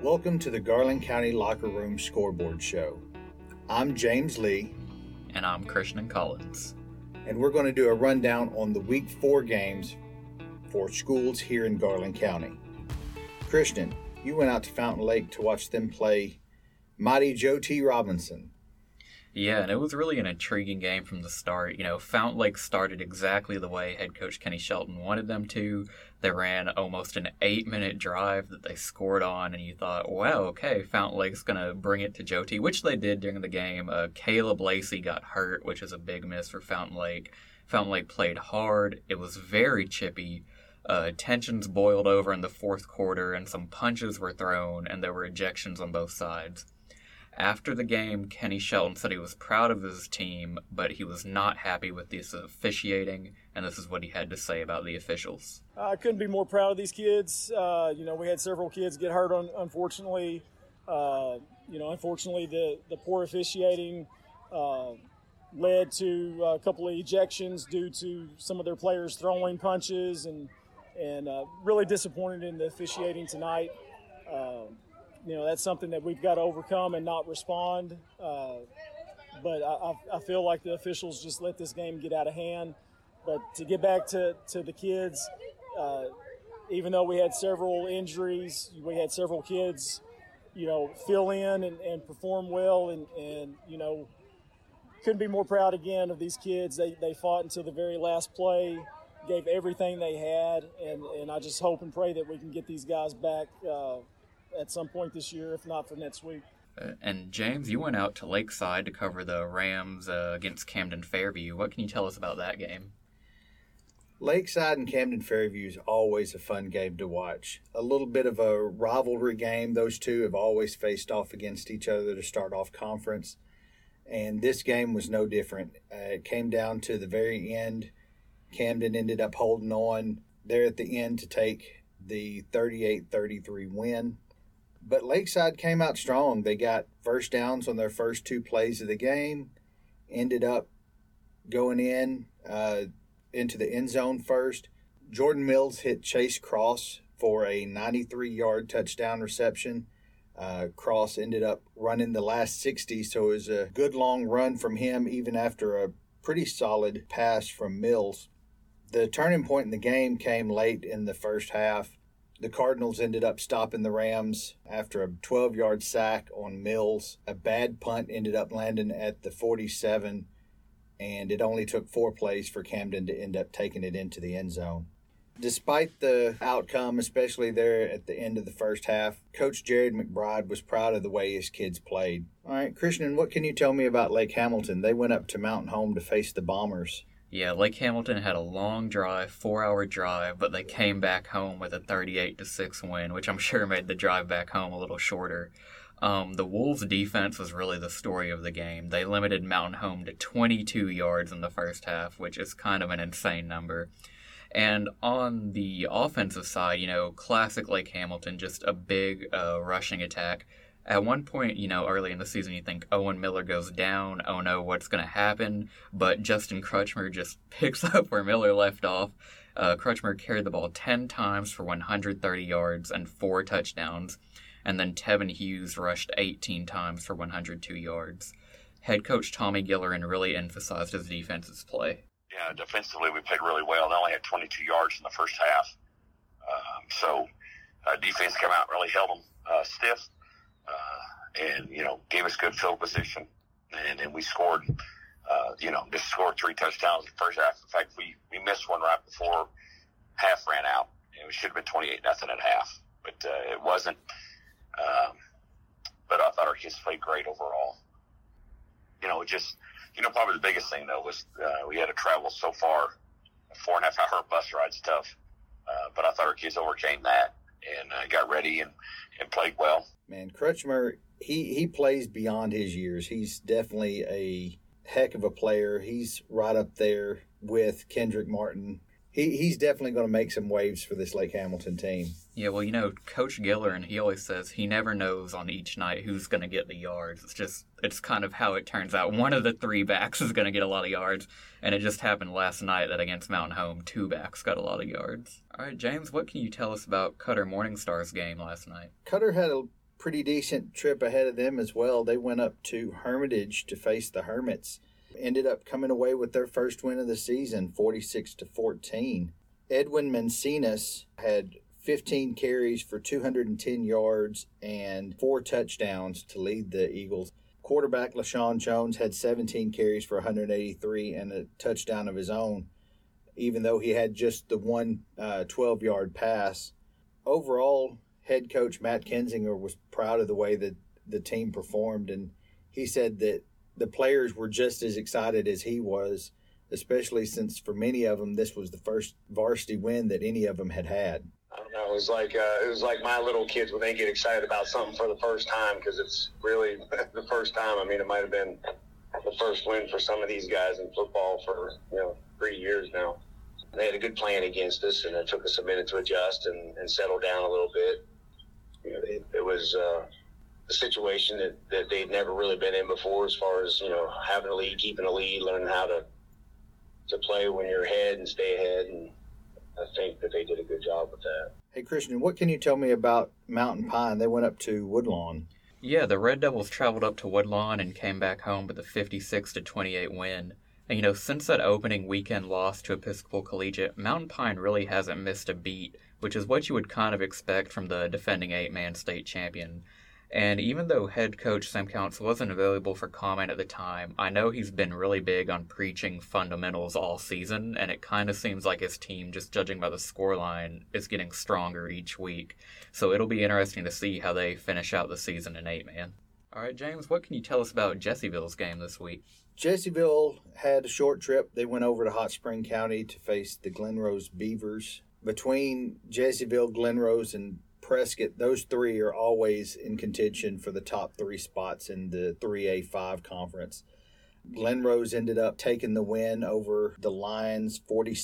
Welcome to the Garland County Locker Room Scoreboard Show. I'm James Lee. And I'm Christian Collins. And we're going to do a rundown on the Week 4 games for schools here in Garland County. Christian, you went out to Fountain Lake to watch them play mighty Joe T. Robinson. Yeah, and it was really an intriguing game from the start. Fountain Lake started exactly the way head coach Kenny Shelton wanted them to. They ran almost an 8-minute drive that they scored on, and you thought, wow, okay, Fountain Lake's going to bring it to Joe T., which they did during the game. Caleb Lacey got hurt, which is a big miss for Fountain Lake. Fountain Lake played hard. It was very chippy. Tensions boiled over in the fourth quarter, and some punches were thrown, and there were ejections on both sides. After the game, Kenny Shelton said he was proud of his team, but he was not happy with this officiating, and this is what he had to say about the officials. I couldn't be more proud of these kids. We had several kids get hurt, unfortunately. Unfortunately, the poor officiating led to a couple of ejections due to some of their players throwing punches, and really disappointed in the officiating tonight. That's something that we've got to overcome and not respond. But I feel like the officials just let this game get out of hand. But to get back to the kids, even though we had several injuries, we had several kids, fill in and perform well. And couldn't be more proud again of these kids. They fought until the very last play, gave everything they had. And I just hope and pray that we can get these guys back at some point this year, if not for next week. And James, you went out to Lakeside to cover the Rams against Camden Fairview. What can you tell us about that game? Lakeside and Camden Fairview is always a fun game to watch. A little bit of a rivalry game. Those two have always faced off against each other to start off conference. And this game was no different. It came down to the very end. Camden ended up holding on there at the end to take the 38-33 win. But Lakeside came out strong. They got first downs on their first two plays of the game, ended up going into the end zone first. Jordan Mills hit Chase Cross for a 93-yard touchdown reception. Cross ended up running the last 60, so it was a good long run from him, even after a pretty solid pass from Mills. The turning point in the game came late in the first half. The Cardinals ended up stopping the Rams after a 12-yard sack on Mills. A bad punt ended up landing at the 47, and it only took 4 plays for Camden to end up taking it into the end zone. Despite the outcome, especially there at the end of the first half, Coach Jared McBride was proud of the way his kids played. All right, Christian, what can you tell me about Lake Hamilton? They went up to Mountain Home to face the Bombers. Yeah, Lake Hamilton had a long drive, 4-hour drive, but they came back home with a 38-6 win, which I'm sure made the drive back home a little shorter. The Wolves' defense was really the story of the game. They limited Mountain Home to 22 yards in the first half, which is kind of an insane number. And on the offensive side, classic Lake Hamilton, just a big rushing attack. At one point, early in the season, you think Owen Miller goes down. Oh no, what's going to happen? But Justin Crutchmer just picks up where Miller left off. Crutchmer carried the ball 10 times for 130 yards and 4 touchdowns. And then Tevin Hughes rushed 18 times for 102 yards. Head coach Tommy Gillerin really emphasized his defense's play. Yeah, defensively we played really well. They only had 22 yards in the first half. Defense came out and really held them stiff. And gave us good field position, and then we scored, just scored 3 touchdowns in the first half. In fact, we missed one right before half ran out. It should have been 28-0 at half, but it wasn't. But I thought our kids played great overall. Probably the biggest thing though was we had to travel so far. A 4.5-hour bus ride's tough, but I thought our kids overcame that and got ready and played well. Man, Crutchmer, he plays beyond his years. He's definitely a heck of a player. He's right up there with Kendrick Martin. He's definitely going to make some waves for this Lake Hamilton team. Yeah, well, Coach Gillerin, he always says he never knows on each night who's going to get the yards. It's kind of how it turns out. One of the 3 backs is going to get a lot of yards, and it just happened last night that against Mountain Home, 2 backs got a lot of yards. All right, James, what can you tell us about Cutter Morningstar's game last night? Cutter had a pretty decent trip ahead of them as well. They went up to Hermitage to face the Hermits. Ended up coming away with their first win of the season, 46-14. Edwin Mancinas had 15 carries for 210 yards and 4 touchdowns to lead the Eagles. Quarterback LaShawn Jones had 17 carries for 183 and a touchdown of his own, even though he had just the one 12-yard pass. Overall, head coach Matt Kinzinger was proud of the way that the team performed, and he said that the players were just as excited as he was, especially since for many of them this was the first varsity win that any of them had had. I don't know. It was like my little kids when they get excited about something for the first time, because it's really the first time. I mean, it might have been the first win for some of these guys in football for 3 years now. They had a good plan against us, and it took us a minute to adjust and settle down a little bit. It was a situation that they'd never really been in before, as far as having a lead, keeping a lead, learning how to play when you're ahead and stay ahead, and I think that they did a good job with that. Hey, Christian, what can you tell me about Mountain Pine? They went up to Woodlawn. Yeah, the Red Devils traveled up to Woodlawn and came back home with a 56-28 win. And, since that opening weekend loss to Episcopal Collegiate, Mountain Pine really hasn't missed a beat, which is what you would kind of expect from the defending 8-man state champion. And even though head coach Sam Counts wasn't available for comment at the time, I know he's been really big on preaching fundamentals all season, and it kind of seems like his team, just judging by the scoreline, is getting stronger each week. So it'll be interesting to see how they finish out the season in 8-man. All right, James, what can you tell us about Jessieville's game this week? Jessieville had a short trip. They went over to Hot Spring County to face the Glenrose Beavers. Between Jessieville, Glenrose, and Prescott, those three are always in contention for the top 3 spots in the 3A5 conference. Glenrose ended up taking the win over the Lions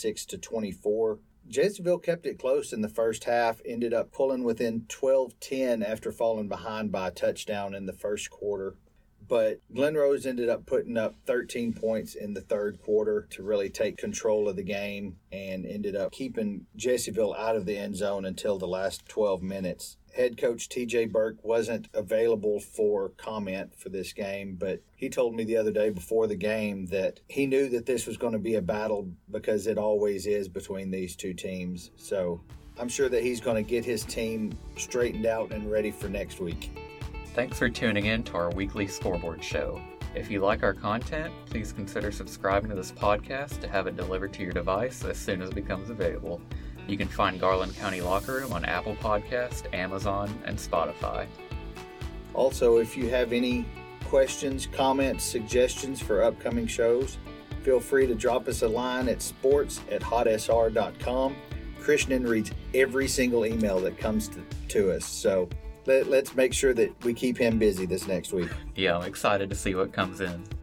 46-24. Jessieville kept it close in the first half, ended up pulling within 12-10 after falling behind by a touchdown in the first quarter. But Glenrose ended up putting up 13 points in the third quarter to really take control of the game and ended up keeping Jessieville out of the end zone until the last 12 minutes. Head coach TJ Burke wasn't available for comment for this game, but he told me the other day before the game that he knew that this was going to be a battle because it always is between these two teams. So I'm sure that he's going to get his team straightened out and ready for next week. Thanks for tuning in to our weekly scoreboard show. If you like our content, please consider subscribing to this podcast to have it delivered to your device as soon as it becomes available. You can find Garland County Locker Room on Apple Podcast, Amazon, and Spotify. Also, if you have any questions, comments, suggestions for upcoming shows, feel free to drop us a line at sports@hotsr.com. Krishnan reads every single email that comes to us, so let's make sure that we keep him busy this next week. Yeah, I'm excited to see what comes in.